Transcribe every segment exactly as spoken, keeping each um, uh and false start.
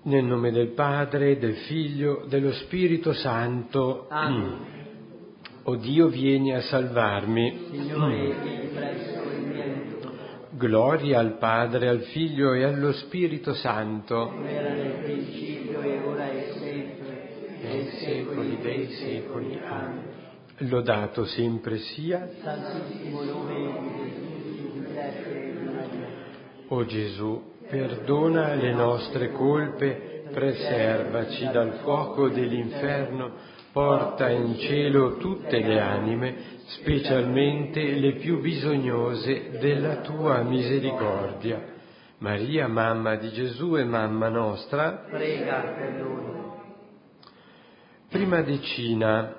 Nel nome del Padre, del Figlio, dello Spirito Santo. Amen. O Dio, vieni a salvarmi. Signore, vieni presto il mio aiuto. Gloria al Padre, al Figlio e allo Spirito Santo. Come era nel principio e ora e sempre, Nei secoli dei secoli. Amen. Lodato sempre sia Santissimo nome di Gesù, Giuseppe e di Maria. O Gesù, perdona le nostre colpe, preservaci dal fuoco dell'inferno, porta in cielo tutte le anime, specialmente le più bisognose della tua misericordia. Maria, mamma di Gesù e mamma nostra, Prega per noi. prima decina.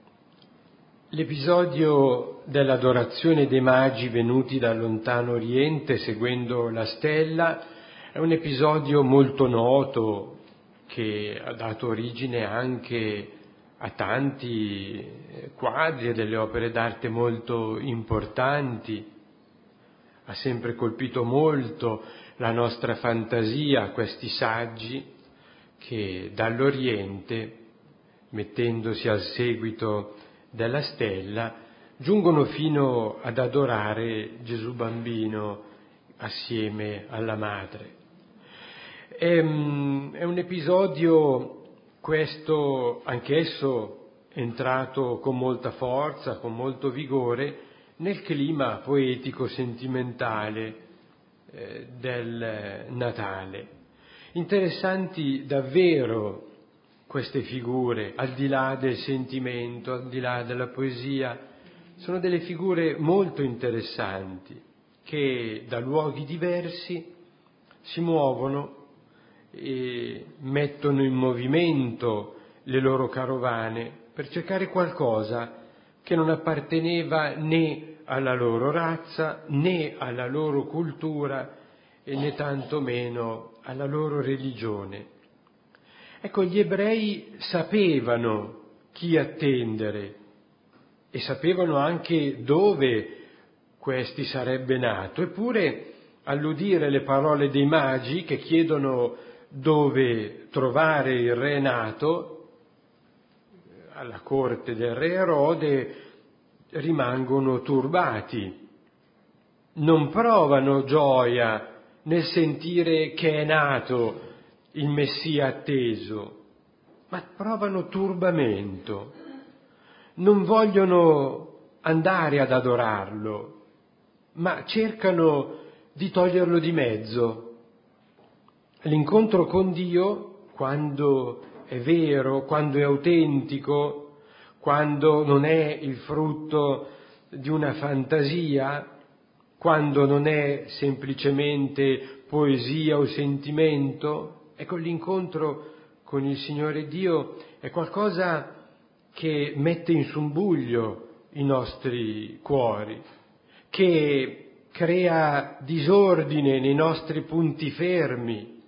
L'episodio dell'adorazione dei magi venuti dal lontano Oriente seguendo la stella è un episodio molto noto che ha dato origine anche a tanti quadri e delle opere d'arte molto importanti. Ha sempre colpito molto la nostra fantasia, questi saggi che dall'Oriente, mettendosi al seguito della stella, giungono fino ad adorare Gesù bambino assieme alla madre. È, è un episodio, questo anch'esso, entrato con molta forza, con molto vigore, nel clima poetico-sentimentale eh, del Natale. Interessanti davvero queste figure, al di là del sentimento, al di là della poesia, sono delle figure molto interessanti che da luoghi diversi si muovono e mettono in movimento le loro carovane per cercare qualcosa che non apparteneva né alla loro razza, né alla loro cultura e né tantomeno alla loro religione. Ecco, gli ebrei sapevano chi attendere e sapevano anche dove questi sarebbe nato, eppure all'udire le parole dei magi che chiedono dove trovare il re nato, alla corte del re Erode, rimangono turbati, non provano gioia nel sentire che è nato il Messia atteso, ma provano turbamento, non vogliono andare ad adorarlo, ma cercano di toglierlo di mezzo. L'incontro con Dio, quando è vero, quando è autentico, quando non è il frutto di una fantasia, quando non è semplicemente poesia o sentimento, ecco, l'incontro con il Signore Dio è qualcosa che mette in subbuglio i nostri cuori, che crea disordine nei nostri punti fermi,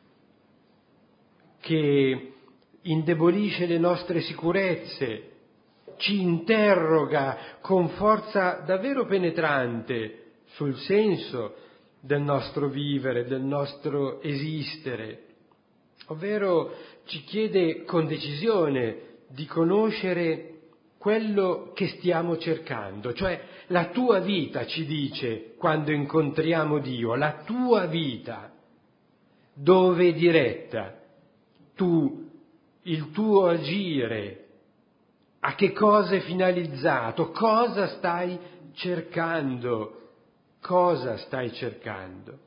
che indebolisce le nostre sicurezze, ci interroga con forza davvero penetrante sul senso del nostro vivere, del nostro esistere, ovvero ci chiede con decisione di conoscere quello che stiamo cercando, cioè la tua vita, ci dice quando incontriamo Dio, la tua vita, dove è diretta, tu, il tuo agire, a che cosa è finalizzato, cosa stai cercando, cosa stai cercando.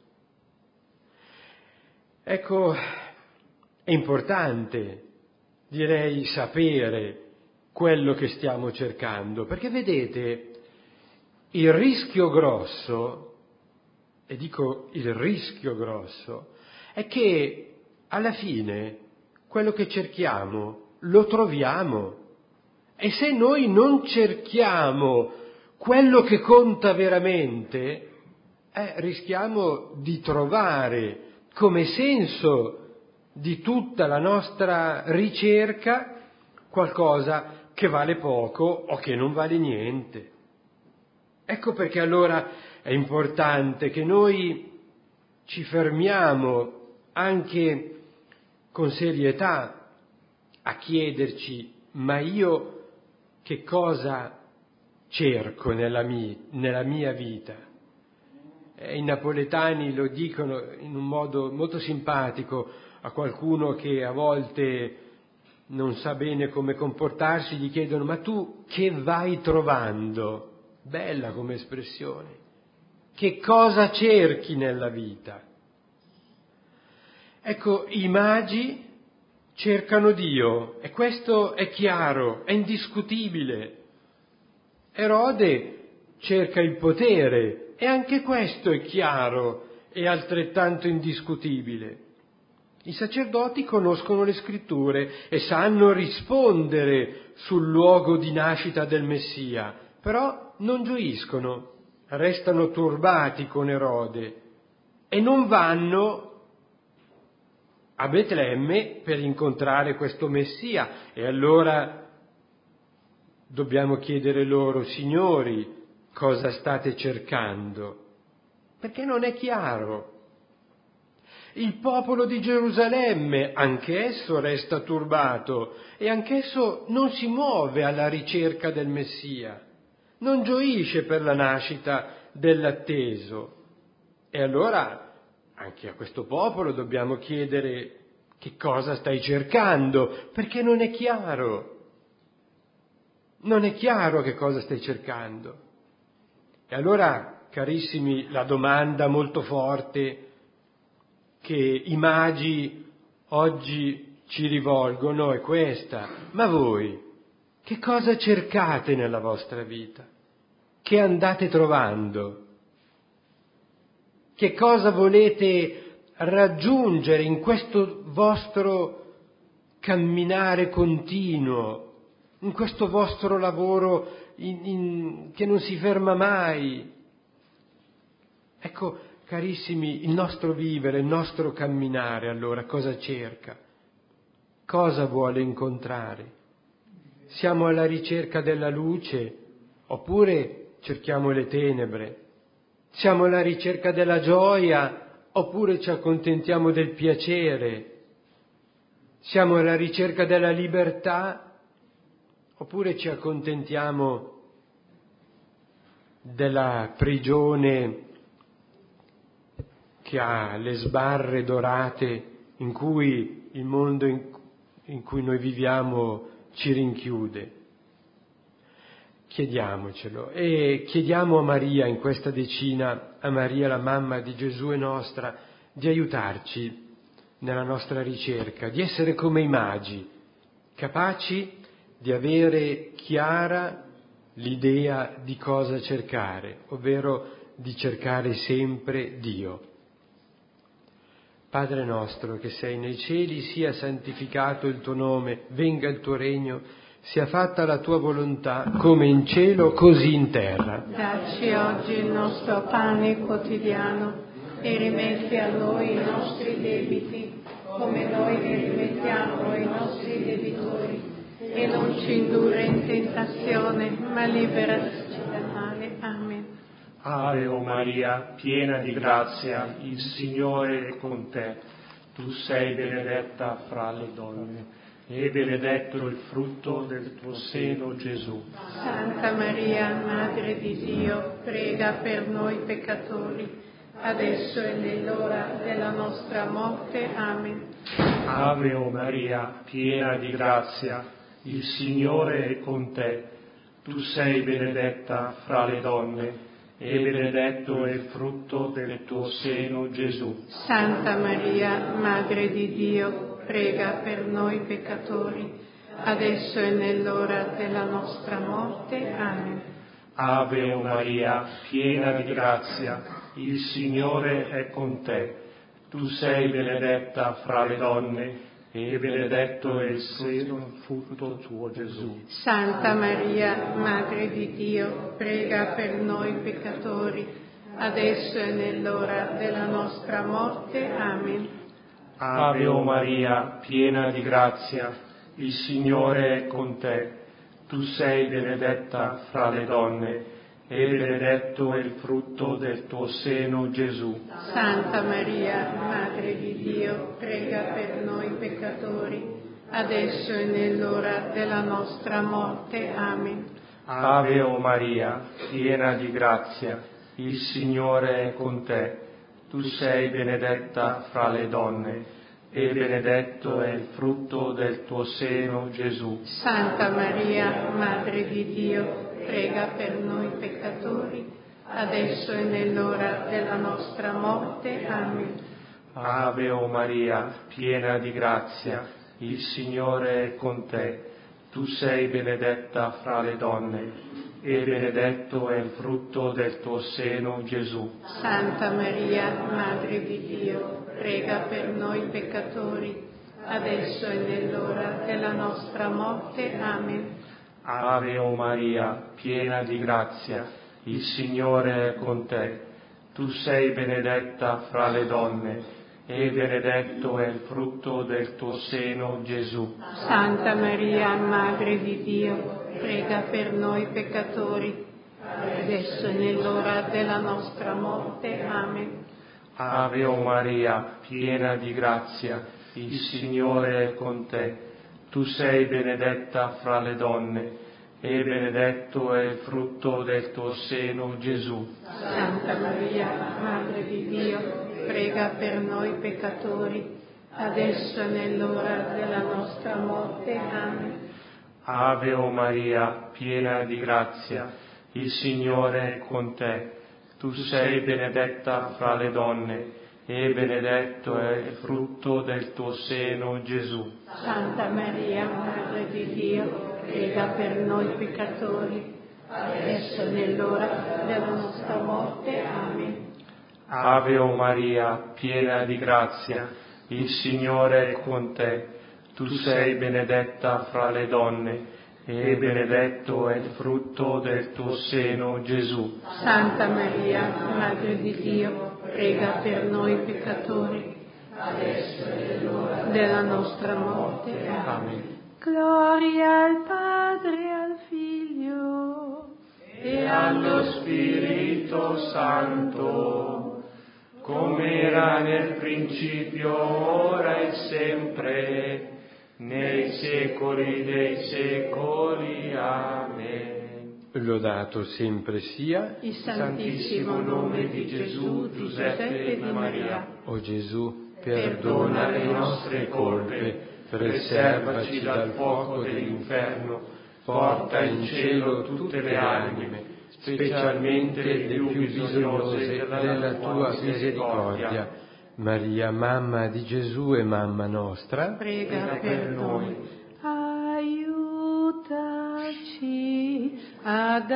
Ecco, è importante, direi, sapere quello che stiamo cercando, perché vedete, il rischio grosso, e dico il rischio grosso, è che alla fine quello che cerchiamo lo troviamo. E se noi non cerchiamo quello che conta veramente, eh, rischiamo di trovare come senso di tutta la nostra ricerca qualcosa che vale poco o che non vale niente. Ecco perché allora è importante che noi ci fermiamo anche con serietà a chiederci: ma io che cosa cerco nella mia, nella mia vita? E i napoletani lo dicono in un modo molto simpatico a qualcuno che a volte non sa bene come comportarsi, gli chiedono: ma tu che vai trovando? Bella come espressione. Che cosa cerchi nella vita? Ecco, i magi cercano Dio, e questo è chiaro, è indiscutibile. Erode cerca il potere, e anche questo è chiaro e altrettanto indiscutibile. I sacerdoti conoscono le scritture e sanno rispondere sul luogo di nascita del Messia, però non gioiscono, restano turbati con Erode e non vanno a Betlemme per incontrare questo Messia. E allora dobbiamo chiedere loro: signori, cosa state cercando? Perché non è chiaro. Il popolo di Gerusalemme, anch'esso resta turbato e anch'esso non si muove alla ricerca del Messia, non gioisce per la nascita dell'atteso. E allora anche a questo popolo dobbiamo chiedere: che cosa stai cercando? Perché non è chiaro. Non è chiaro che cosa stai cercando. E allora, carissimi, la domanda molto forte che i magi oggi ci rivolgono è questa: ma voi che cosa cercate nella vostra vita? Che andate trovando? Che cosa volete raggiungere in questo vostro camminare continuo, in questo vostro lavoro in, in, che non si ferma mai? Ecco, carissimi, il nostro vivere, il nostro camminare, allora, cosa cerca? Cosa vuole incontrare? Siamo alla ricerca della luce oppure cerchiamo le tenebre? Siamo alla ricerca della gioia oppure ci accontentiamo del piacere? Siamo alla ricerca della libertà oppure ci accontentiamo della prigione che ha le sbarre dorate in cui il mondo in, in cui noi viviamo ci rinchiude? Chiediamocelo e chiediamo a Maria in questa decina, a Maria la mamma di Gesù e nostra, di aiutarci nella nostra ricerca, di essere come i magi, capaci di avere chiara l'idea di cosa cercare, ovvero di cercare sempre Dio. Padre nostro che sei nei cieli, sia santificato il tuo nome, venga il tuo regno, sia fatta la tua volontà, come in cielo, così in terra. Dacci oggi il nostro pane quotidiano e rimetti a noi i nostri debiti, come noi li rimettiamo ai nostri debitori, e non ci indurre in tentazione, ma liberaci dal male. Amen. Ave o Maria, piena di grazia, il Signore è con te. Tu sei benedetta fra le donne, e benedetto il frutto del tuo seno, Gesù. Santa Maria, Madre di Dio, prega per noi peccatori, adesso e nell'ora della nostra morte. Amen. Ave o Maria, piena di grazia, il Signore è con te. Tu sei benedetta fra le donne, e benedetto è il frutto del tuo seno, Gesù. Santa Maria, Madre di Dio, prega per noi peccatori, adesso e nell'ora della nostra morte. Amen. Ave o Maria, piena di grazia, il Signore è con te. Tu sei benedetta fra le donne, e benedetto è il seno, frutto tuo, Gesù. Santa Maria, Madre di Dio, prega per noi peccatori, adesso e nell'ora della nostra morte. Amen. Ave o Maria, piena di grazia, il Signore è con te. Tu sei benedetta fra le donne, e benedetto è il frutto del tuo seno, Gesù. Santa Maria, Madre di Dio, prega per noi peccatori, adesso e nell'ora della nostra morte. Amen. Ave o Maria, piena di grazia, il Signore è con te. Tu sei benedetta fra le donne, e benedetto è il frutto del tuo seno, Gesù. Santa Maria, Madre di Dio, prega per noi peccatori, adesso e nell'ora della nostra morte. Amen. Ave o Maria, piena di grazia, il Signore è con te. Tu sei benedetta fra le donne, e benedetto è il frutto del tuo seno, Gesù. Santa Maria, Madre di Dio, prega per noi peccatori, adesso e nell'ora della nostra morte. Amen. Ave o Maria, piena di grazia, il Signore è con te. Tu sei benedetta fra le donne, e benedetto è il frutto del tuo seno, Gesù. Santa Maria, Madre di Dio, prega per noi peccatori, adesso e nell'ora della nostra morte. Amen. Ave o Maria, piena di grazia, il Signore è con te. Tu sei benedetta fra le donne, e benedetto è il frutto del tuo seno, Gesù. Santa Maria, Madre di Dio, prega per noi peccatori, adesso e nell'ora della nostra morte. Amen. Ave o Maria, piena di grazia, il Signore è con te. Tu sei benedetta fra le donne, e benedetto è il frutto del tuo seno, Gesù. Santa Maria, Madre di Dio, prega per noi peccatori, adesso e nell'ora della nostra morte. Amen. Ave o Maria, piena di grazia, il Signore è con te. Tu sei benedetta fra le donne, e benedetto è il frutto del tuo seno, Gesù. Santa Maria, Madre di Dio, prega per noi peccatori, adesso e nell'ora della nostra morte. Amen. Gloria al Padre, al Figlio E allo Spirito Santo, come era nel principio, ora e sempre, nei secoli dei secoli. Amen. Lodato sempre sia il santissimo nome di Gesù, di Giuseppe e di Maria. o Gesù, perdona le nostre colpe, preservaci dal fuoco dell'inferno, porta in cielo tutte le anime, specialmente le più bisognose della tua misericordia. Maria, mamma di Gesù e mamma nostra, Prega per noi. Aiutaci ad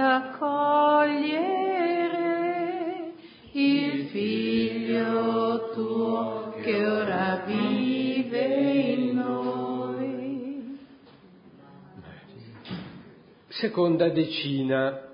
accogliere il Figlio tuo che ora vive in noi. seconda decina.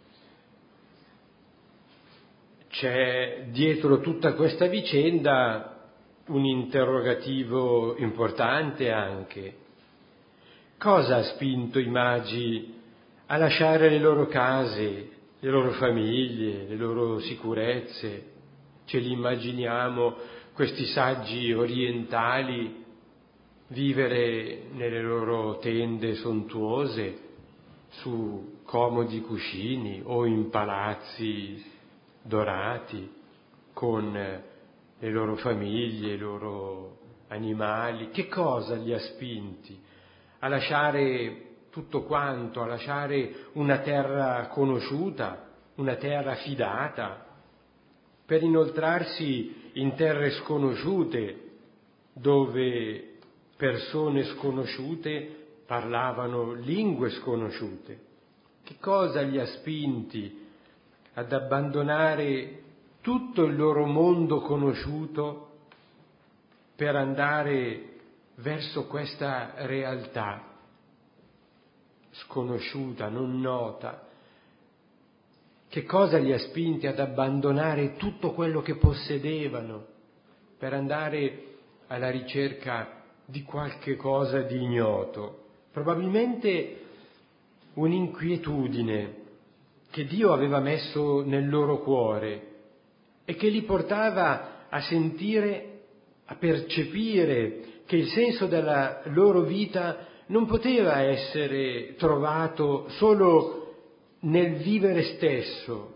C'è dietro tutta questa vicenda un interrogativo importante anche. Cosa ha spinto i magi a lasciare le loro case, le loro famiglie, le loro sicurezze? Ce li immaginiamo, questi saggi orientali, vivere nelle loro tende sontuose, su comodi cuscini o in palazzi dorati, con le loro famiglie, i loro animali. Che cosa li ha spinti a lasciare tutto quanto, a lasciare una terra conosciuta, una terra fidata, per inoltrarsi in terre sconosciute, dove persone sconosciute parlavano lingue sconosciute? Che cosa li ha spinti ad abbandonare tutto il loro mondo conosciuto per andare verso questa realtà sconosciuta, non nota? Che cosa li ha spinti ad abbandonare tutto quello che possedevano per andare alla ricerca di qualche cosa di ignoto? Probabilmente un'inquietudine che Dio aveva messo nel loro cuore e che li portava a sentire, a percepire che il senso della loro vita non poteva essere trovato solo nel vivere stesso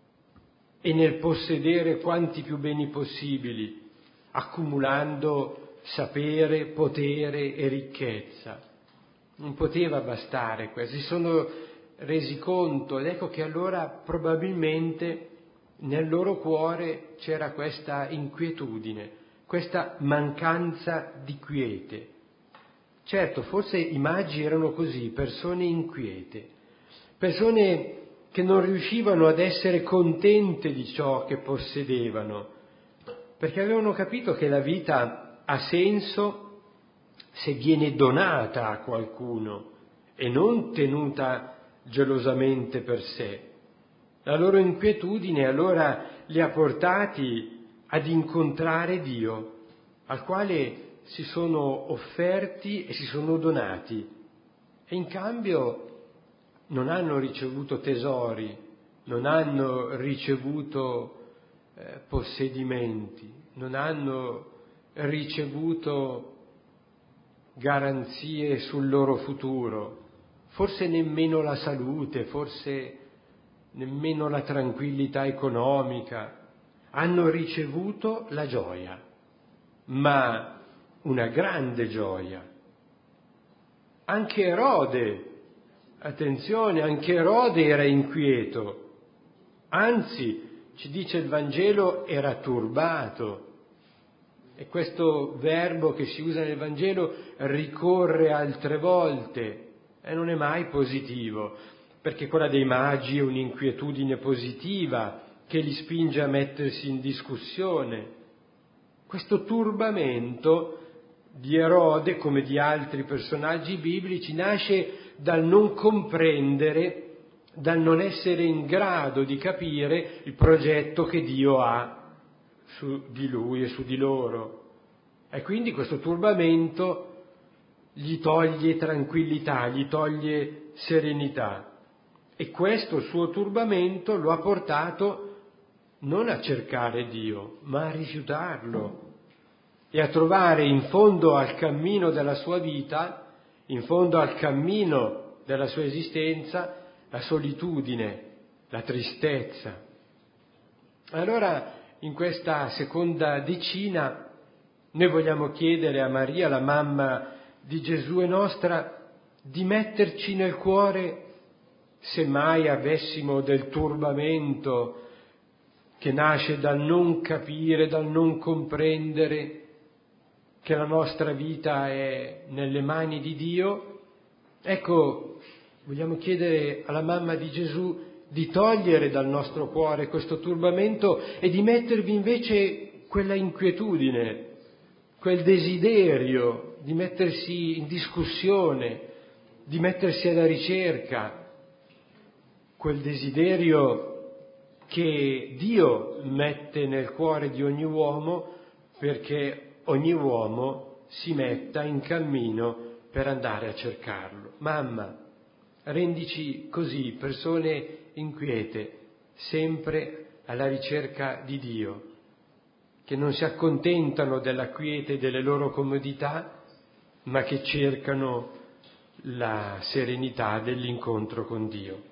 e nel possedere quanti più beni possibili, accumulando sapere, potere e ricchezza. Non poteva bastare questo, si sono resi conto, ed ecco che allora probabilmente nel loro cuore c'era questa inquietudine, questa mancanza di quiete. Certo, forse i magi erano così, persone inquiete, persone che non riuscivano ad essere contente di ciò che possedevano, perché avevano capito che la vita ha senso se viene donata a qualcuno e non tenuta gelosamente per sé. La loro inquietudine allora li ha portati ad incontrare Dio, al quale si sono offerti e si sono donati, e in cambio non hanno ricevuto tesori, non hanno ricevuto eh, possedimenti, non hanno ricevuto garanzie sul loro futuro, forse nemmeno la salute, forse nemmeno la tranquillità economica. Hanno ricevuto la gioia, ma una grande gioia. Anche Erode, attenzione, anche Erode era inquieto, anzi, ci dice il Vangelo, era turbato. E questo verbo che si usa nel Vangelo ricorre altre volte e non è mai positivo, perché quella dei magi è un'inquietudine positiva che li spinge a mettersi in discussione. Questo turbamento di Erode, come di altri personaggi biblici, nasce dal non comprendere, dal non essere in grado di capire il progetto che Dio ha su di lui e su di loro. E quindi questo turbamento gli toglie tranquillità, gli toglie serenità. E questo suo turbamento lo ha portato non a cercare Dio, ma a rifiutarlo e a trovare in fondo al cammino della sua vita, in fondo al cammino della sua esistenza, la solitudine, la tristezza. Allora, in questa seconda decina, noi vogliamo chiedere a Maria, la mamma di Gesù e nostra, di metterci nel cuore, se mai avessimo del turbamento che nasce dal non capire, dal non comprendere che la nostra vita è nelle mani di Dio. Ecco, vogliamo chiedere alla mamma di Gesù di togliere dal nostro cuore questo turbamento e di mettervi invece quella inquietudine, quel desiderio di mettersi in discussione, di mettersi alla ricerca, quel desiderio che Dio mette nel cuore di ogni uomo perché ogni uomo si metta in cammino per andare a cercarlo. Mamma, rendici così persone inquiete, sempre alla ricerca di Dio, che non si accontentano della quiete delle loro comodità, ma che cercano la serenità dell'incontro con Dio.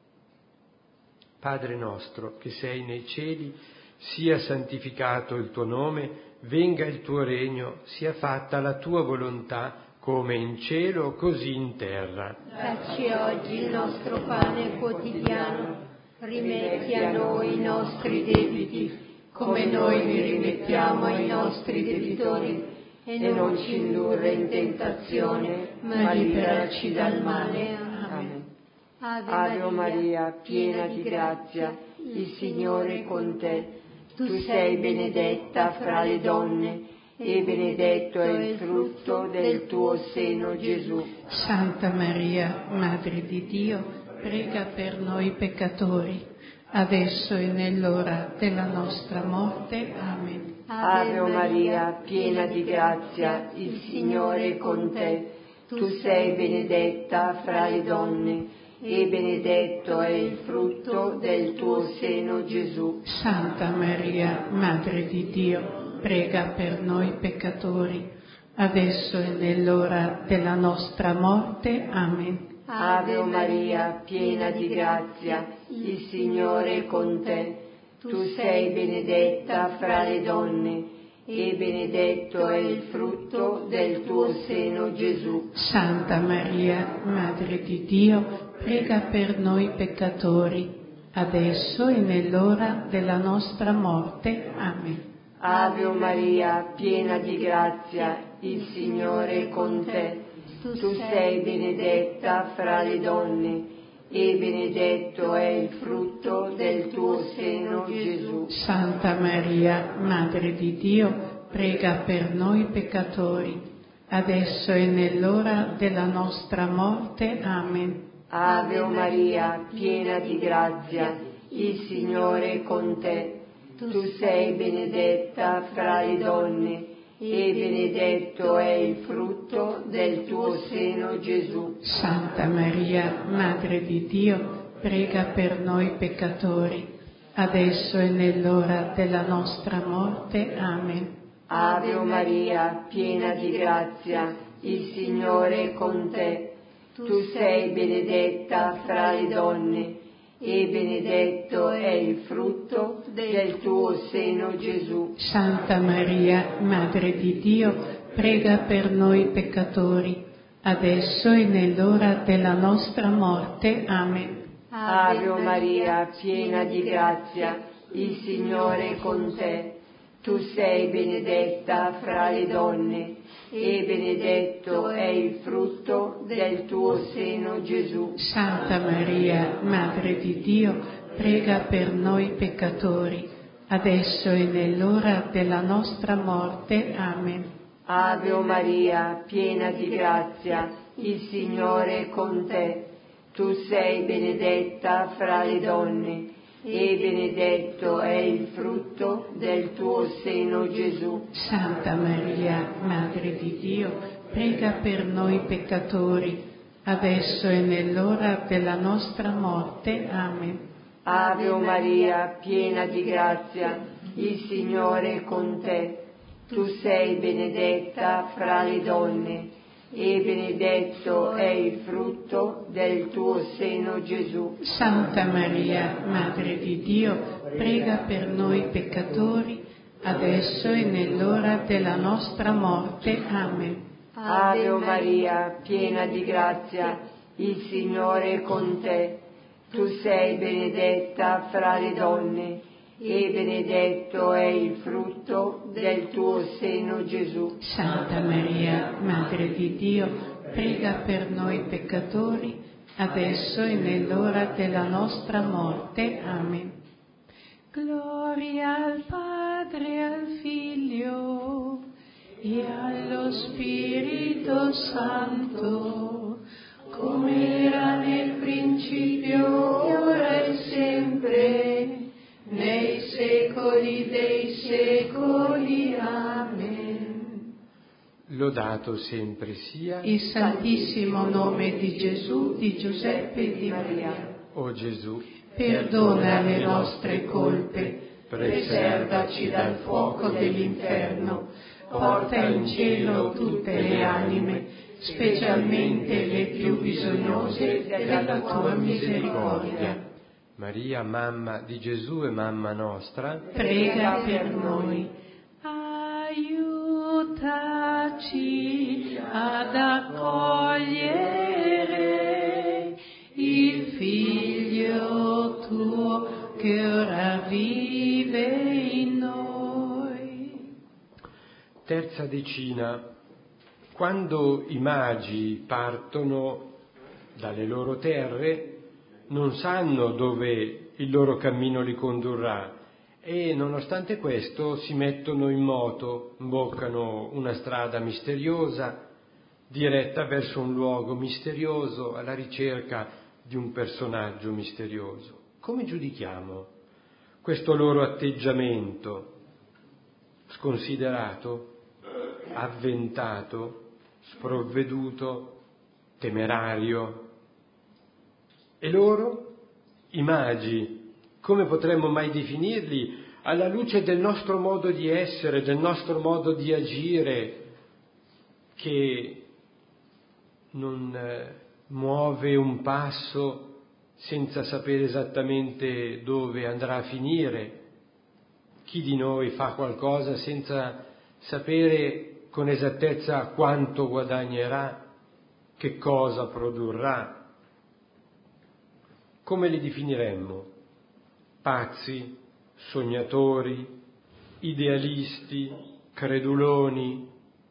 Padre nostro, che sei nei cieli, sia santificato il tuo nome, venga il tuo regno, sia fatta la tua volontà, come in cielo, così in terra. Dacci oggi il nostro pane quotidiano, rimetti a noi i nostri debiti, come noi li rimettiamo ai nostri debitori, e non ci indurre in tentazione, ma liberaci dal male. Amen. Ave Maria, piena di grazia, il Signore è con te. Tu sei benedetta fra le donne, e benedetto è il frutto del tuo seno, Gesù. Santa Maria, Madre di Dio, prega per noi peccatori, adesso e nell'ora della nostra morte. Amen. Ave Maria, piena di grazia, il Signore è con te. Tu sei benedetta fra le donne, e benedetto è il frutto del tuo seno, Gesù. Santa Maria, Madre di Dio, prega per noi peccatori, adesso e nell'ora della nostra morte. Amen. Ave Maria, piena di grazia, il Signore è con te. Tu sei benedetta fra le donne, e benedetto è il frutto del tuo seno, Gesù. Santa Maria, Madre di Dio, prega per noi peccatori, adesso e nell'ora della nostra morte. Amen. Ave Maria, piena di grazia, il Signore è con te. Tu sei benedetta fra le donne, e benedetto è il frutto del tuo seno, Gesù. Santa Maria, Madre di Dio, prega per noi peccatori, adesso e nell'ora della nostra morte. Amen. Ave Maria, piena di grazia, il Signore è con te. Tu sei benedetta fra le donne, e benedetto è il frutto del tuo seno, Gesù. Santa Maria, Madre di Dio, prega per noi peccatori, adesso e nell'ora della nostra morte. Amen. Ave Maria, piena di grazia, il Signore è con te. Tu sei benedetta fra le donne, e benedetto è il frutto del tuo seno, Gesù. Santa Maria, Madre di Dio, prega per noi peccatori, adesso e nell'ora della nostra morte. Amen. Ave Maria, piena di grazia, il Signore è con te. Tu sei benedetta fra le donne, e benedetto è il frutto del tuo seno, Gesù. Santa Maria, Madre di Dio, prega per noi peccatori, adesso e nell'ora della nostra morte. Amen. Ave Maria, piena di grazia, il Signore è con te. Tu sei benedetta fra le donne, e benedetto è il frutto del tuo seno, Gesù. Santa Maria, Madre di Dio, prega per noi peccatori, adesso e nell'ora della nostra morte. Amen. Ave Maria, piena di grazia, il Signore è con te. Tu sei benedetta fra le donne, e benedetto è il frutto del tuo seno, Gesù. Santa Maria, Madre di Dio, prega per noi peccatori, adesso e nell'ora della nostra morte. Amen. Ave Maria, piena di grazia, il Signore è con te. Tu sei benedetta fra le donne, e benedetto è il frutto del tuo seno, Gesù. Santa Maria, Madre di Dio, prega per noi peccatori, adesso e nell'ora della nostra morte. Amen. Gloria al Padre, al Figlio e allo Spirito Santo, come era nel principio, ora e sempre, nei secoli dei secoli. Amen. Lodato sempre sia il santissimo nome di Gesù, di Giuseppe e di Maria. o Gesù, Perdona le nostre colpe, preservaci dal fuoco dell'inferno, porta in cielo tutte le anime, specialmente le più bisognose della tua misericordia. Maria, mamma di Gesù e mamma nostra, prega per noi. Aiutaci ad accogliere il Figlio tuo che ora vive in noi. Terza decina. Quando i magi partono dalle loro terre, non sanno dove il loro cammino li condurrà e nonostante questo si mettono in moto, imboccano una strada misteriosa diretta verso un luogo misterioso alla ricerca di un personaggio misterioso. Come giudichiamo questo loro atteggiamento sconsiderato, avventato, sprovveduto, temerario? E loro, i magi, come potremmo mai definirli alla luce del nostro modo di essere, del nostro modo di agire, che non eh, muove un passo senza sapere esattamente dove andrà a finire. Chi di noi fa qualcosa senza sapere con esattezza quanto guadagnerà, che cosa produrrà? Come li definiremmo? Pazzi, sognatori, idealisti, creduloni?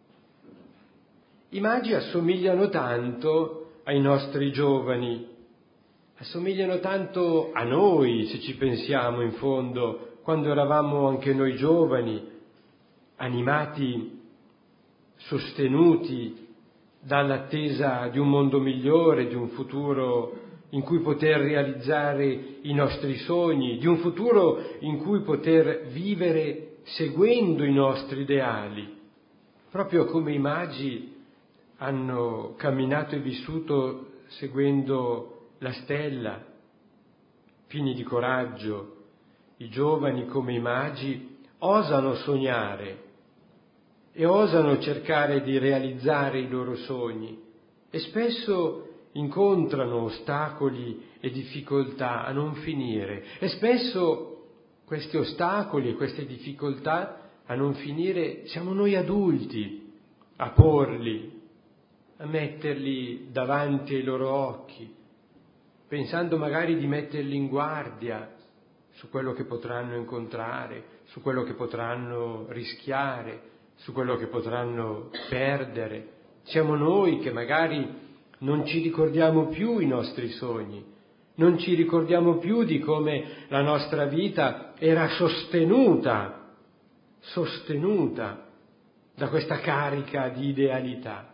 I magi assomigliano tanto ai nostri giovani, assomigliano tanto a noi, se ci pensiamo in fondo, quando eravamo anche noi giovani, animati, sostenuti dall'attesa di un mondo migliore, di un futuro in cui poter realizzare i nostri sogni, di un futuro in cui poter vivere seguendo i nostri ideali, proprio come i magi hanno camminato e vissuto seguendo la stella, pieni di coraggio. I giovani, come i magi, osano sognare e osano cercare di realizzare i loro sogni e spesso incontrano ostacoli e difficoltà a non finire e spesso questi ostacoli e queste difficoltà a non finire siamo noi adulti a porli, a metterli davanti ai loro occhi, pensando magari di metterli in guardia su quello che potranno incontrare, su quello che potranno rischiare, su quello che potranno perdere. Siamo noi che magari non ci ricordiamo più i nostri sogni, non ci ricordiamo più di come la nostra vita era sostenuta, sostenuta da questa carica di idealità.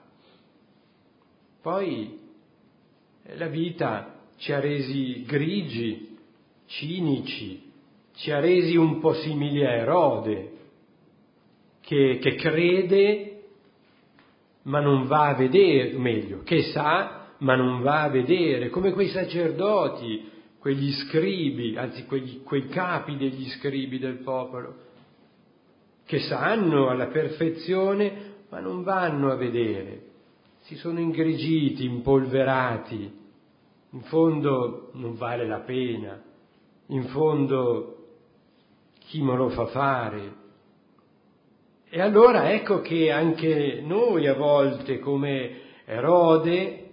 Poi la vita ci ha resi grigi, cinici, ci ha resi un po' simili a Erode, che, che crede ma non va a vedere, meglio, che sa ma non va a vedere, come quei sacerdoti, quegli scribi, anzi quegli, quei capi degli scribi del popolo, che sanno alla perfezione ma non vanno a vedere, si sono ingrigiti, impolverati, in fondo non vale la pena, in fondo chi me lo fa fare? E allora ecco che anche noi a volte come Erode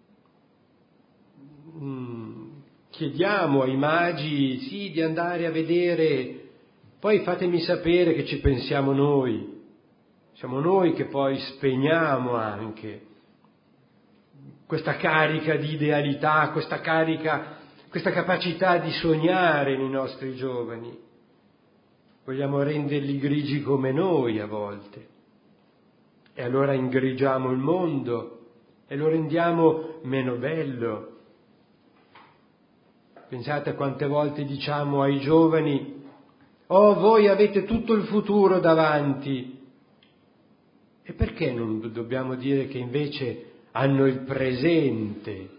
mh, chiediamo ai magi sì di andare a vedere, poi fatemi sapere che ci pensiamo noi, siamo noi che poi spegniamo anche questa carica di idealità, questa carica, questa capacità di sognare nei nostri giovani. Vogliamo renderli grigi come noi a volte. E allora ingrigiamo il mondo e lo rendiamo meno bello. Pensate a quante volte diciamo ai giovani: oh, voi avete tutto il futuro davanti. E perché non dobbiamo dire che invece hanno il presente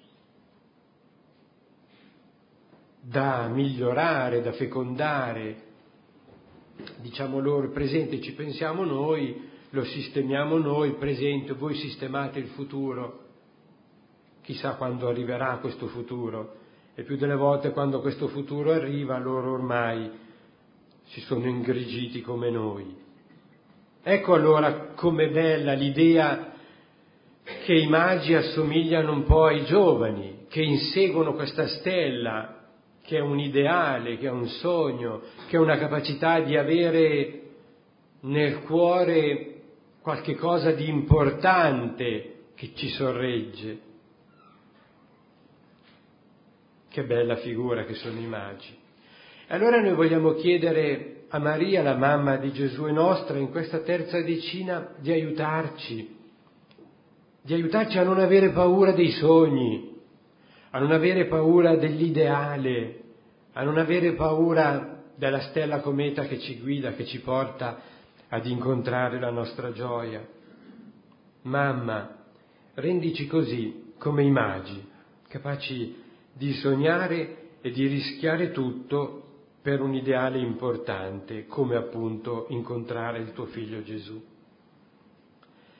da migliorare, da fecondare? Diciamo loro: il presente ci pensiamo noi, lo sistemiamo noi, il presente, voi sistemate il futuro. Chissà quando arriverà questo futuro, e più delle volte quando questo futuro arriva loro ormai si sono ingrigiti come noi. Ecco allora com'è bella l'idea che i magi assomigliano un po' ai giovani, che inseguono questa stella, che è un ideale, che è un sogno, che è una capacità di avere nel cuore qualche cosa di importante che ci sorregge. Che bella figura che sono i magi. Allora noi vogliamo chiedere a Maria, la mamma di Gesù e nostra, in questa terza decina, di aiutarci, di aiutarci a non avere paura dei sogni, a non avere paura dell'ideale, a non avere paura della stella cometa che ci guida, che ci porta ad incontrare la nostra gioia. Mamma, rendici così come i magi, capaci di sognare e di rischiare tutto per un ideale importante, come appunto incontrare il tuo figlio Gesù.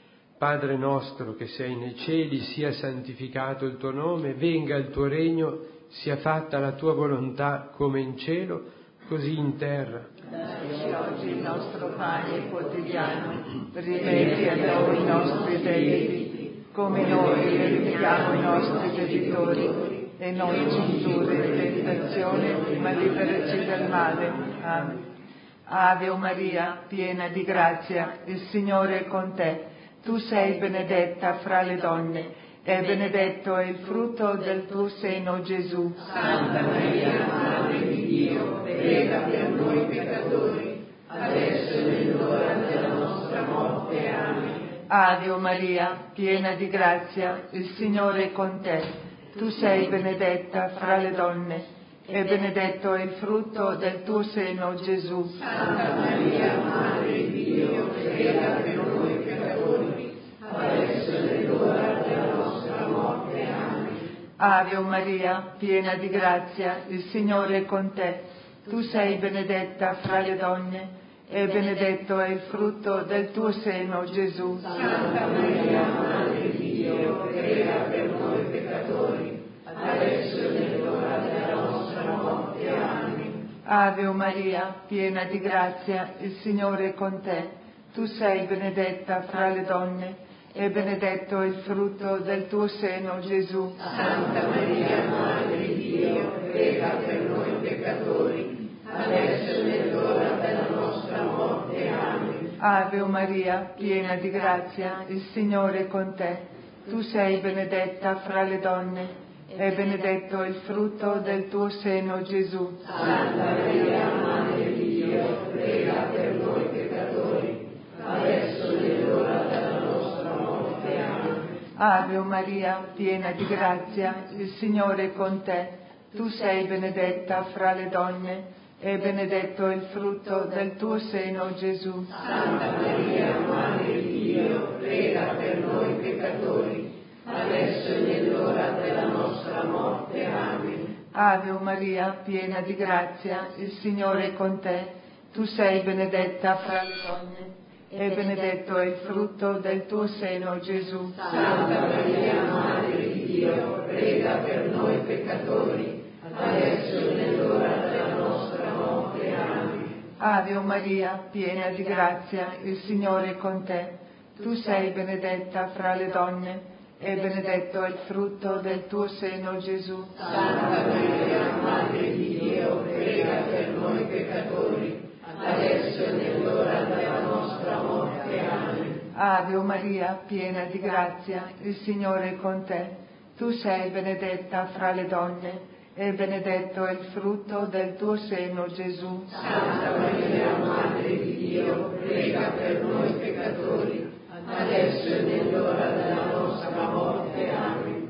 Padre nostro che sei nei cieli, sia santificato il tuo nome, venga il tuo regno, sia fatta la tua volontà come in cielo, così in terra. Dacci oggi il nostro pane quotidiano, rimetti a noi i nostri debiti, come noi rimettiamo i nostri debitori, e non ci indurre in tentazione, ma liberaci dal male. Amen. Ave Maria, piena di grazia, il Signore è con te. Tu sei benedetta fra le donne, e benedetto è il frutto del tuo seno, Gesù. Santa Maria, Madre di Dio, prega per noi peccatori, adesso è nell'ora della nostra morte. Amen. Ave Maria, piena di grazia, il Signore è con te. Tu sei benedetta fra le donne, e benedetto è il frutto del tuo seno, Gesù. Santa Maria, Madre di Dio, prega per noi peccatori, adesso è nell'ora della nostra morte. Amen. Ave Maria, piena di grazia, il Signore è con te. Tu sei benedetta fra le donne, e benedetto è il frutto del tuo seno, Gesù. Santa Maria, Madre di Dio, prega per noi peccatori, adesso è nell'ora della nostra morte. Amen. Ave Maria, piena di grazia, il Signore è con te. Tu sei benedetta fra le donne, e benedetto è il frutto del tuo seno, Gesù. Santa Maria, Madre di Dio, prega per noi peccatori, adesso è nell'ora della nostra morte. Amen. Ave Maria, piena di grazia, il Signore è con te. Tu sei benedetta fra le donne, e benedetto è il frutto del tuo seno, Gesù. Santa Maria, Madre di Dio, prega per noi peccatori, adesso è nell'ora della nostra morte. Amen. Ave Maria, piena di grazia, il Signore è con te. Tu sei benedetta fra le donne, e benedetto è il frutto del tuo seno, Gesù. Santa Maria, Madre di Dio, prega per noi peccatori, adesso è nell'ora della nostra morte. Amen. Ave Maria, piena di grazia, il Signore è con te. Tu sei benedetta fra le donne, e benedetto è il frutto del tuo seno, Gesù. Santa Maria, Madre di Dio, prega per noi peccatori, adesso è nell'ora della nostra morte. Amen. Ave Maria, piena di grazia, il Signore è con te. Tu sei benedetta fra le donne, e benedetto è il frutto del tuo seno, Gesù. Santa Maria, Madre di Dio, prega per noi peccatori, adesso è nell'ora della nostra morte. Amen. Ave Maria, piena di grazia, il Signore è con te. Tu sei benedetta fra le donne, e benedetto è il frutto del tuo seno, Gesù. Santa Maria, Madre di Dio, prega per noi peccatori, adesso è nell'ora della nostra morte. Amen.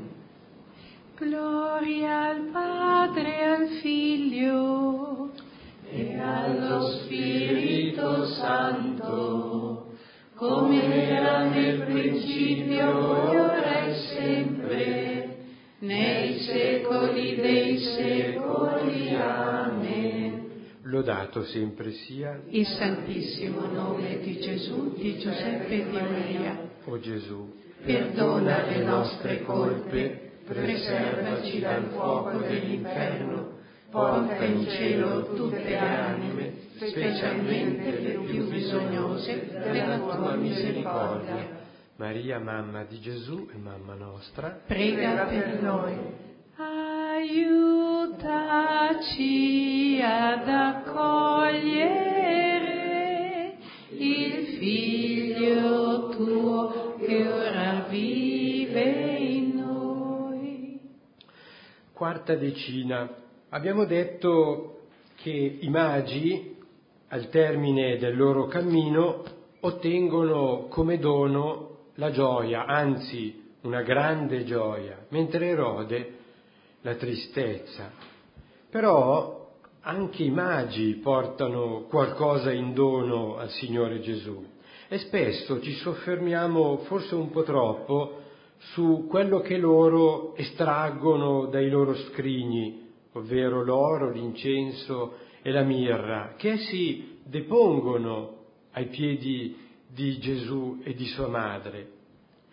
Gloria al Padre, al Figlio e allo Spirito Santo, come era nel principio, ora e sempre, nei secoli dei secoli. Amen. Lodato sempre sia il Santissimo nome di Gesù, di Giuseppe e di Maria. o Gesù, Perdona le nostre colpe, preservaci dal fuoco dell'inferno, porta in cielo tutte le anime, specialmente le più bisognose della tua misericordia. Maria, mamma di Gesù e mamma nostra, Prega per noi. Aiutaci ad accogliere il Figlio tuo che ora vive in noi. Quarta decina. Abbiamo detto che i magi, al termine del loro cammino, ottengono come dono la gioia, anzi una grande gioia, mentre Erode la tristezza. Però anche i magi portano qualcosa in dono al Signore Gesù e spesso ci soffermiamo forse un po' troppo su quello che loro estraggono dai loro scrigni, ovvero l'oro, l'incenso e la mirra, che essi depongono ai piedi di Gesù e di sua madre.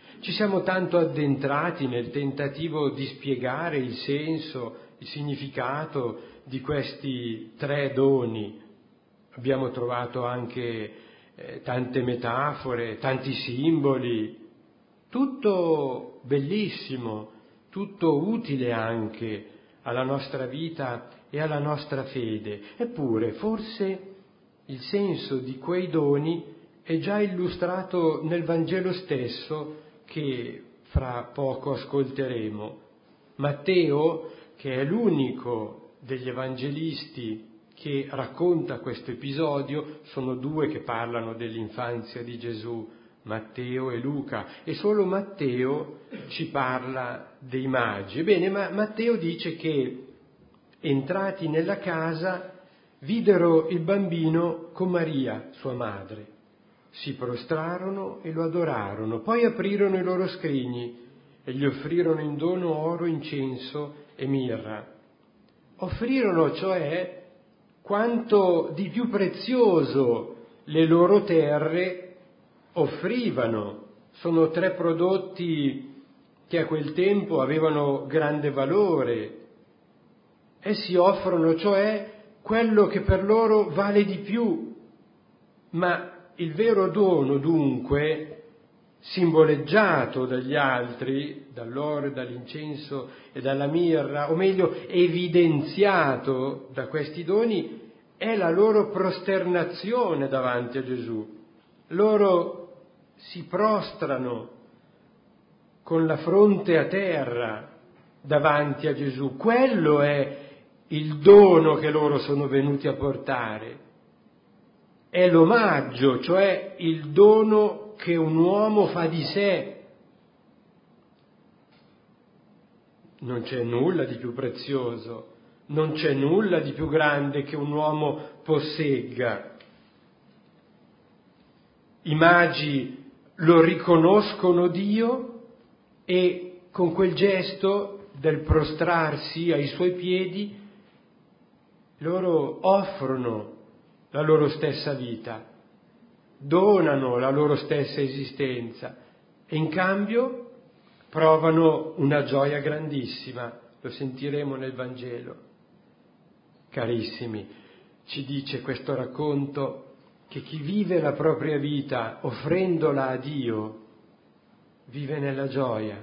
Ci siamo tanto addentrati nel tentativo di spiegare il senso, il significato di questi tre doni. Abbiamo trovato anche eh, tante metafore, tanti simboli, tutto bellissimo, tutto utile anche alla nostra vita e alla nostra fede. Eppure, forse il senso di quei doni è già illustrato nel Vangelo stesso che fra poco ascolteremo. Matteo, che è l'unico degli evangelisti che racconta questo episodio, sono due che parlano dell'infanzia di Gesù, Matteo e Luca, e solo Matteo ci parla dei magi. Ebbene, ma Matteo dice che entrati nella casa videro il bambino con Maria, sua madre. Si prostrarono e lo adorarono, poi aprirono i loro scrigni e gli offrirono in dono oro, incenso e mirra. Offrirono, cioè, quanto di più prezioso le loro terre offrivano. Sono tre prodotti che a quel tempo avevano grande valore. Essi offrono, cioè, quello che per loro vale di più, ma il vero dono, dunque, simboleggiato dagli altri, dall'oro, dall'incenso e dalla mirra, o meglio evidenziato da questi doni, è la loro prosternazione davanti a Gesù. Loro si prostrano con la fronte a terra davanti a Gesù. Quello è il dono che loro sono venuti a portare. È l'omaggio, cioè il dono che un uomo fa di sé. Non c'è nulla di più prezioso, non c'è nulla di più grande che un uomo possegga. I magi lo riconoscono Dio e con quel gesto del prostrarsi ai suoi piedi loro offrono la loro stessa vita, donano la loro stessa esistenza e in cambio provano una gioia grandissima, lo sentiremo nel Vangelo. Carissimi, ci dice questo racconto che chi vive la propria vita offrendola a Dio vive nella gioia.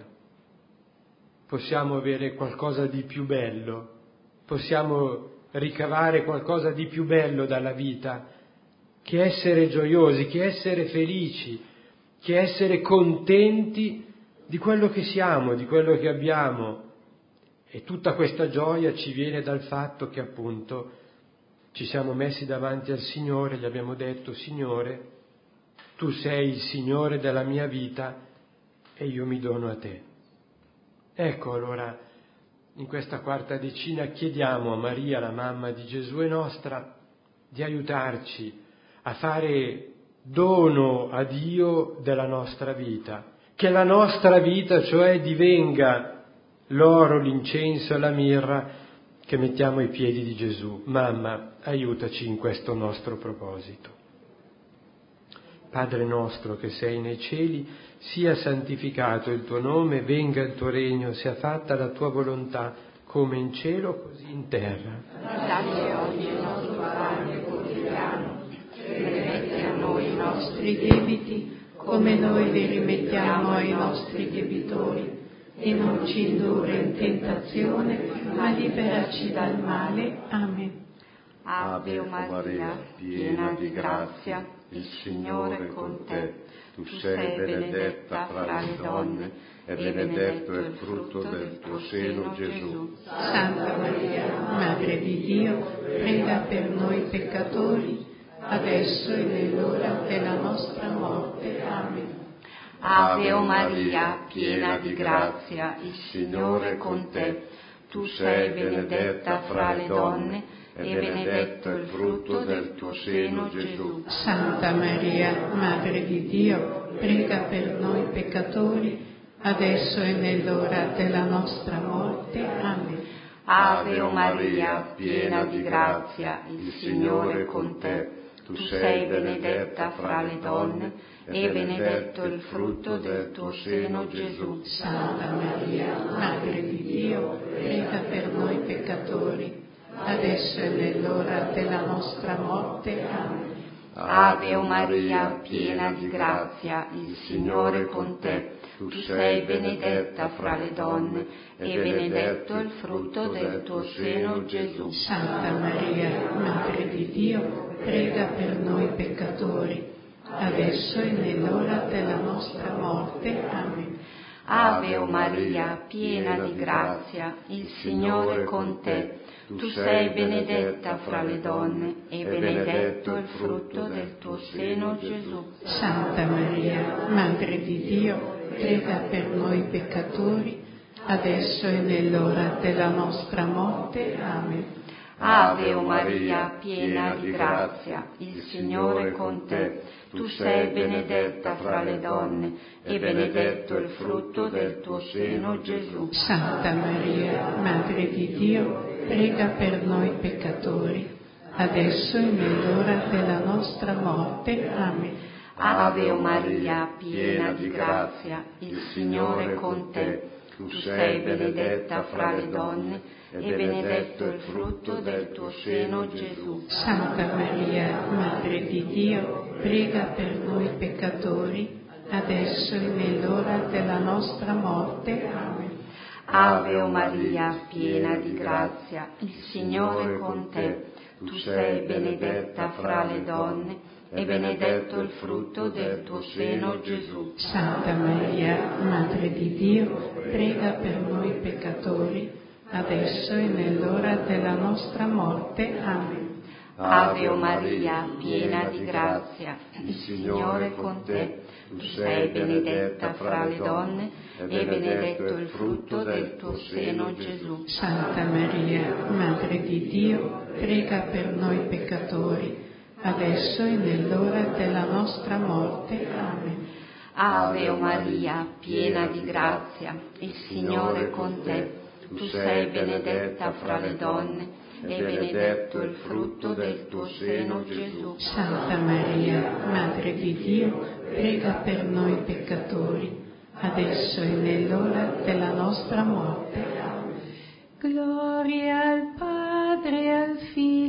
Possiamo avere qualcosa di più bello, possiamo ricavare qualcosa di più bello dalla vita, che essere gioiosi, che essere felici, che essere contenti di quello che siamo, di quello che abbiamo. E tutta questa gioia ci viene dal fatto che appunto ci siamo messi davanti al Signore, gli abbiamo detto: Signore, tu sei il Signore della mia vita e io mi dono a te. Ecco allora, in questa quarta decina chiediamo a Maria, la mamma di Gesù e nostra, di aiutarci a fare dono a Dio della nostra vita, che la nostra vita cioè divenga l'oro, l'incenso e la mirra che mettiamo ai piedi di Gesù. Mamma, aiutaci in questo nostro proposito. Padre nostro che sei nei cieli, sia santificato il tuo nome, venga il tuo regno, sia fatta la tua volontà, come in cielo così in terra. Dacci oggi il nostro pane quotidiano, e rimetti a noi i nostri debiti, come noi li rimettiamo ai nostri debitori, e non ci indurre in tentazione, ma liberaci dal male. Amen. Ave Maria, piena di grazia, il Signore è con te. Tu sei benedetta fra le donne e benedetto è il frutto del tuo seno, Gesù. Santa Maria, Madre di Dio, prega per noi peccatori, adesso e nell'ora della nostra morte. Amen. Ave Maria, piena di grazia, il Signore è con te. Tu sei benedetta fra le donne e benedetto è il frutto del tuo seno, Gesù. Santa Maria, Madre di Dio, prega per noi peccatori, adesso e nell'ora della nostra morte. Amen. Ave Maria, piena di grazia, il Signore è con te. tu sei benedetta fra le donne e benedetto il frutto del tuo seno, Gesù. Santa Maria, Madre di Dio, prega per noi peccatori, adesso è nell'ora della nostra morte. Amen. Ave Maria, piena di grazia, il Signore è con te. Tu sei benedetta fra le donne e benedetto il frutto del tuo seno, Gesù. Santa Maria, Madre di Dio, prega per noi peccatori, adesso è nell'ora della nostra morte. Amen. Ave Maria, piena di grazia, il Signore è con te. Tu sei benedetta fra le donne e benedetto il frutto del tuo seno, Gesù. Santa Maria, Madre di Dio, prega per noi peccatori, adesso è nell'ora della nostra morte. Amen. Ave Maria, piena di grazia, il Signore è con te. Tu sei benedetta fra le donne e benedetto il frutto del tuo seno, Gesù. Santa Maria, Madre di Dio, prega per noi peccatori, adesso è nell'ora della nostra morte. Amen. Ave Maria, piena di grazia, il Signore è con te. Tu sei benedetta fra le donne e benedetto il frutto del tuo seno, Gesù. Santa Maria, Madre di Dio, prega per noi peccatori, adesso è nell'ora della nostra morte. Amen. Ave Maria, piena di grazia, il Signore è con te. Tu sei benedetta fra le donne e benedetto il frutto del tuo seno, Gesù. Santa Maria, Madre di Dio, prega per noi peccatori, adesso è nell'ora della nostra morte. Amen. Ave Maria, piena di grazia, il Signore è con te. Tu sei benedetta fra le donne e benedetto il frutto del tuo seno, Gesù. Santa Maria, Madre di Dio, prega per noi peccatori, adesso è nell'ora della nostra morte. Amen. Ave Maria, piena di grazia, il Signore è con te. Tu sei benedetta fra le donne e benedetto il frutto del tuo seno, Gesù. Santa Maria, Madre di Dio, prega per noi peccatori, adesso è nell'ora della nostra morte. Amen. Gloria al Padre, al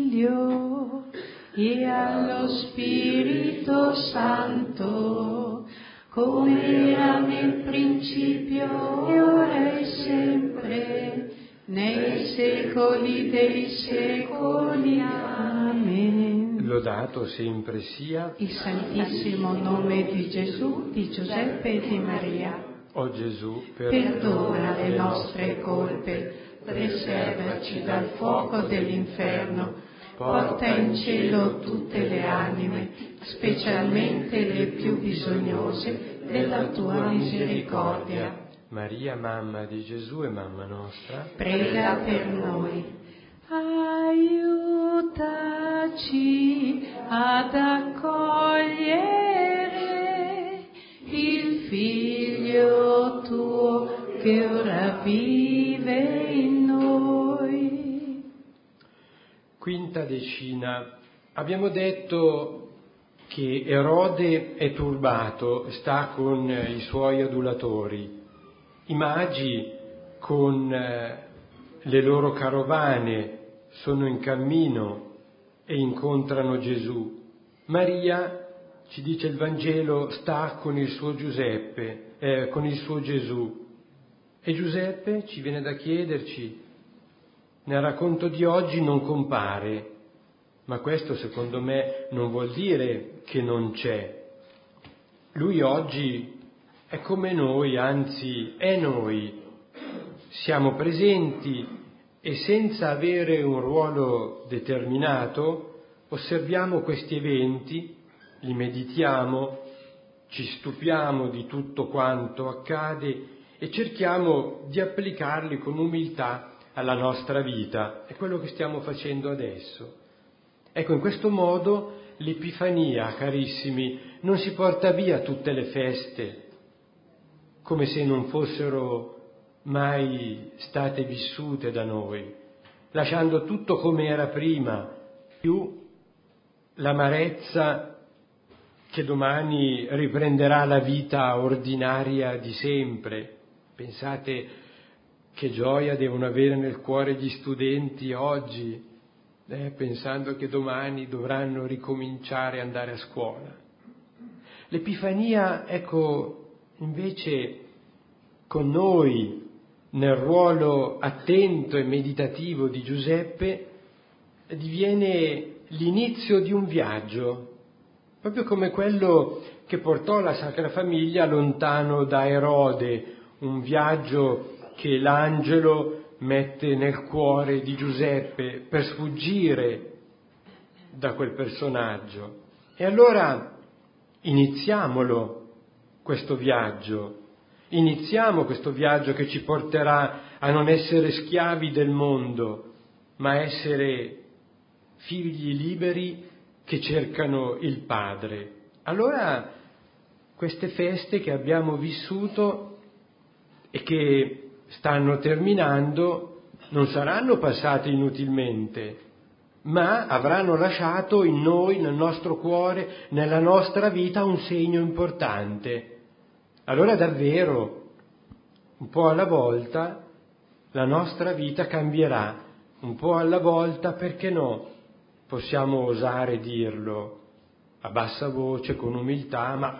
Figlio e allo Spirito Santo, come era nel principio, e ora e sempre, nei secoli dei secoli. Amen. Lodato sempre sia il santissimo nome di Gesù, di Giuseppe e di Maria. O Gesù, perdona le nostre colpe, preservaci dal fuoco dell'inferno, porta in cielo tutte le anime, specialmente le più bisognose della tua misericordia. Maria, mamma di Gesù e mamma nostra, prega per noi. Aiutaci ad accogliere il Figlio tuo che ora vive in noi. Quinta decina. Abbiamo detto che Erode è turbato, sta con i suoi adulatori. I magi con le loro carovane sono in cammino e incontrano Gesù. Maria, ci dice il Vangelo, sta con il suo Giuseppe, eh, con il suo Gesù. E Giuseppe, ci viene da chiederci, nel racconto di oggi non compare, ma questo secondo me non vuol dire che non c'è. Lui oggi è come noi, anzi è noi, siamo presenti e senza avere un ruolo determinato osserviamo questi eventi, li meditiamo, ci stupiamo di tutto quanto accade e cerchiamo di applicarli con umiltà alla nostra vita. È quello che stiamo facendo adesso. Ecco, in questo modo l'Epifania, carissimi, non si porta via tutte le feste come se non fossero mai state vissute da noi, lasciando tutto come era prima, più l'amarezza che domani riprenderà la vita ordinaria di sempre. Pensate che gioia devono avere nel cuore gli studenti oggi, eh, pensando che domani dovranno ricominciare ad andare a scuola. L'Epifania, ecco, invece con noi, nel ruolo attento e meditativo di Giuseppe, diviene l'inizio di un viaggio, proprio come quello che portò la Sacra Famiglia lontano da Erode, un viaggio che l'angelo mette nel cuore di Giuseppe per sfuggire da quel personaggio. E allora iniziamolo questo viaggio, iniziamo questo viaggio che ci porterà a non essere schiavi del mondo, ma essere figli liberi che cercano il Padre. Allora queste feste che abbiamo vissuto e che stanno terminando non saranno passate inutilmente, ma avranno lasciato in noi, nel nostro cuore, nella nostra vita un segno importante. Allora davvero, un po' alla volta, la nostra vita cambierà, un po' alla volta, perché no? Possiamo osare dirlo a bassa voce, con umiltà, ma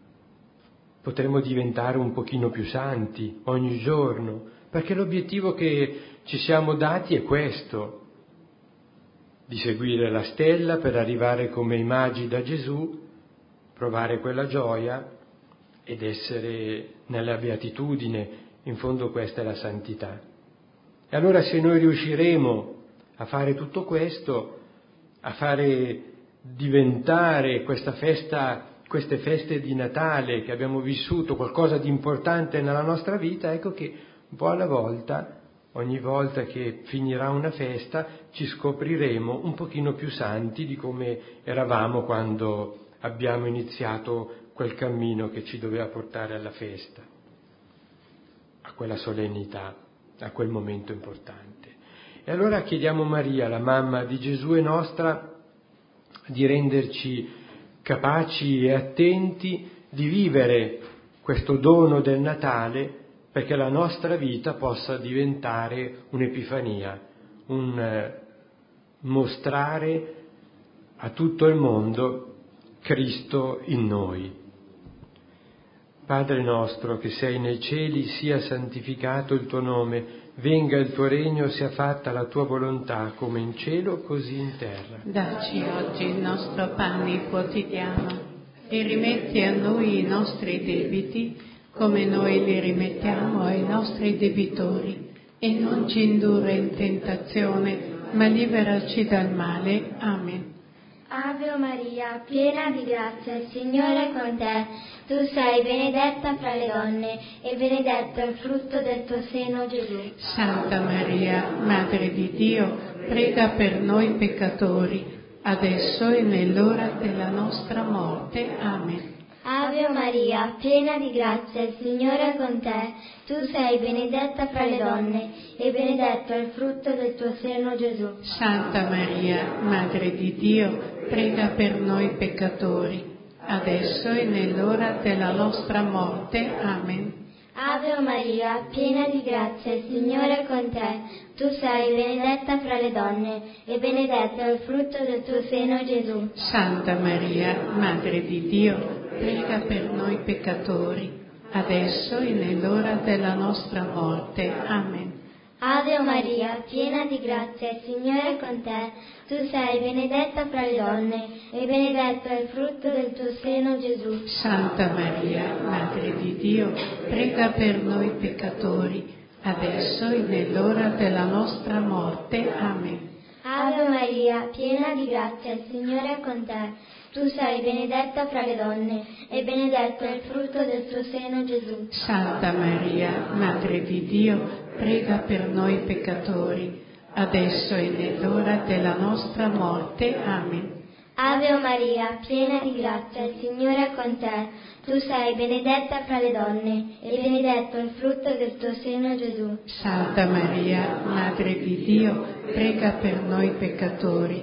potremo diventare un pochino più santi ogni giorno, perché l'obiettivo che ci siamo dati è questo, di seguire la stella per arrivare come i magi da Gesù, provare quella gioia ed essere nella beatitudine. In fondo questa è la santità. E allora se noi riusciremo a fare tutto questo, a fare diventare questa festa, queste feste di Natale che abbiamo vissuto qualcosa di importante nella nostra vita, ecco che un po' alla volta, ogni volta che finirà una festa, ci scopriremo un pochino più santi di come eravamo quando abbiamo iniziato quel cammino che ci doveva portare alla festa, a quella solennità, a quel momento importante. E allora chiediamo a Maria, la mamma di Gesù e nostra, di renderci capaci e attenti di vivere questo dono del Natale, perché la nostra vita possa diventare un'epifania, un eh, mostrare a tutto il mondo Cristo in noi. Padre nostro che sei nei cieli, sia santificato il tuo nome, venga il tuo regno, sia fatta la tua volontà, come in cielo, così in terra. Dacci oggi il nostro pane quotidiano e rimetti a noi i nostri debiti, come noi li rimettiamo ai nostri debitori, e non ci indurre in tentazione, ma liberaci dal male. Amen. Ave Maria, piena di grazia, il Signore è con te. Tu sei benedetta fra le donne e benedetto è il frutto del tuo seno, Gesù. Santa Maria, Madre di Dio, prega per noi peccatori, adesso e nell'ora della nostra morte. Amen. Ave Maria, piena di grazia, il Signore è con te. Tu sei benedetta fra le donne e benedetto è il frutto del tuo seno, Gesù. Santa Maria, Madre di Dio, prega per noi peccatori, adesso e nell'ora della nostra morte. Amen. Ave Maria, piena di grazia, il Signore è con te. Tu sei benedetta fra le donne e benedetto è il frutto del tuo seno, Gesù. Santa Maria, Madre di Dio, prega per noi peccatori, adesso e nell'ora della nostra morte. Amen. Ave Maria, piena di grazia, il Signore è con te. Tu sei benedetta fra le donne e benedetto è il frutto del tuo seno, Gesù. Santa Maria, Madre di Dio, prega per noi peccatori, adesso e nell'ora della nostra morte. Amen. Ave Maria, piena di grazia, il Signore è con te. Tu sei benedetta fra le donne e benedetto è il frutto del tuo seno, Gesù. Santa Maria, Madre di Dio, prega per noi peccatori, adesso e nell'ora della nostra morte. Amen. Ave Maria, piena di grazia, il Signore è con te. Tu sei benedetta fra le donne e benedetto è il frutto del tuo seno, Gesù. Santa Maria, Madre di Dio, prega per noi peccatori,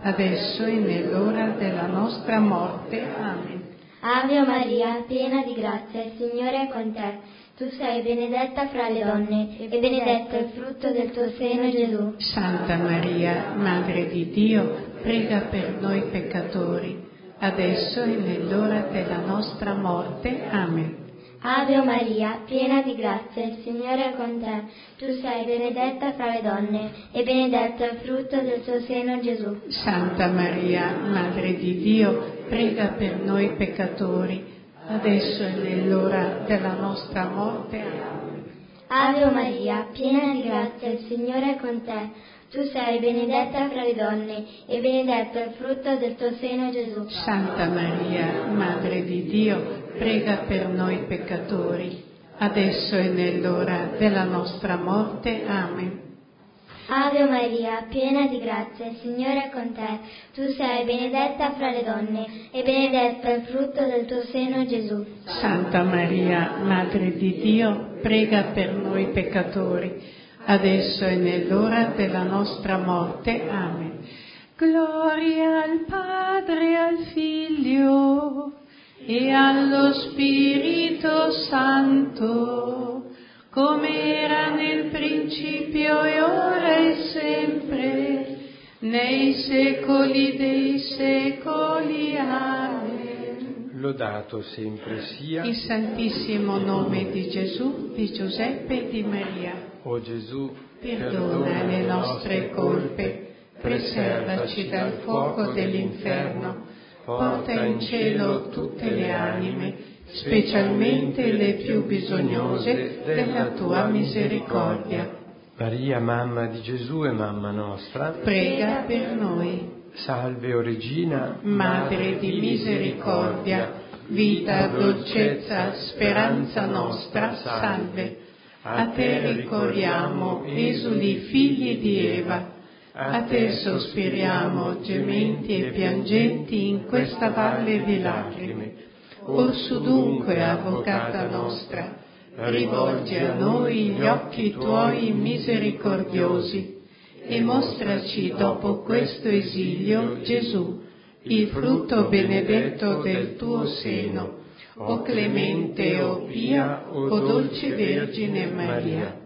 adesso e nell'ora della nostra morte. Amen. Ave Maria, piena di grazia, il Signore è con te. Tu sei benedetta fra le donne e benedetto è il frutto del tuo seno, Gesù. Santa Maria, Madre di Dio, prega per noi peccatori, adesso e nell'ora della nostra morte. Amen. Ave Maria, piena di grazia, il Signore è con te. Tu sei benedetta fra le donne e benedetto è il frutto del tuo seno, Gesù. Santa Maria, Madre di Dio, prega per noi peccatori, adesso e nell'ora della nostra morte. Amen. Ave Maria, piena di grazia, il Signore è con te. Tu sei benedetta fra le donne e benedetto è il frutto del tuo seno, Gesù. Santa Maria, Madre di Dio, prega per noi peccatori, adesso e nell'ora della nostra morte. Amen. Ave Maria, piena di grazia, il Signore è con te. Tu sei benedetta fra le donne e benedetto è il frutto del tuo seno, Gesù. Santa Maria, Madre di Dio, prega per noi peccatori, adesso e nell'ora della nostra morte. Amen. Gloria al Padre, al Figlio e allo Spirito Santo, come era nel principio e ora e sempre, nei secoli dei secoli. Amen. Lodato sempre sia il santissimo nome di Gesù, di Giuseppe e di Maria. O Gesù, Perdona le nostre colpe, preservaci dal fuoco dell'inferno, porta in cielo tutte le anime, specialmente le più bisognose della tua misericordia. Maria, mamma di Gesù e mamma nostra, prega per noi. Salve, o Regina, Madre di misericordia, vita, dolcezza, speranza nostra, salve. A te ricorriamo, esuli figli di Eva, a te sospiriamo, gementi e piangenti in questa valle di lacrime. Orsu dunque, avvocata nostra, rivolgi a noi gli occhi tuoi misericordiosi e mostraci dopo questo esilio Gesù, il frutto benedetto del tuo seno. O clemente, o pia, o dolce Vergine Maria,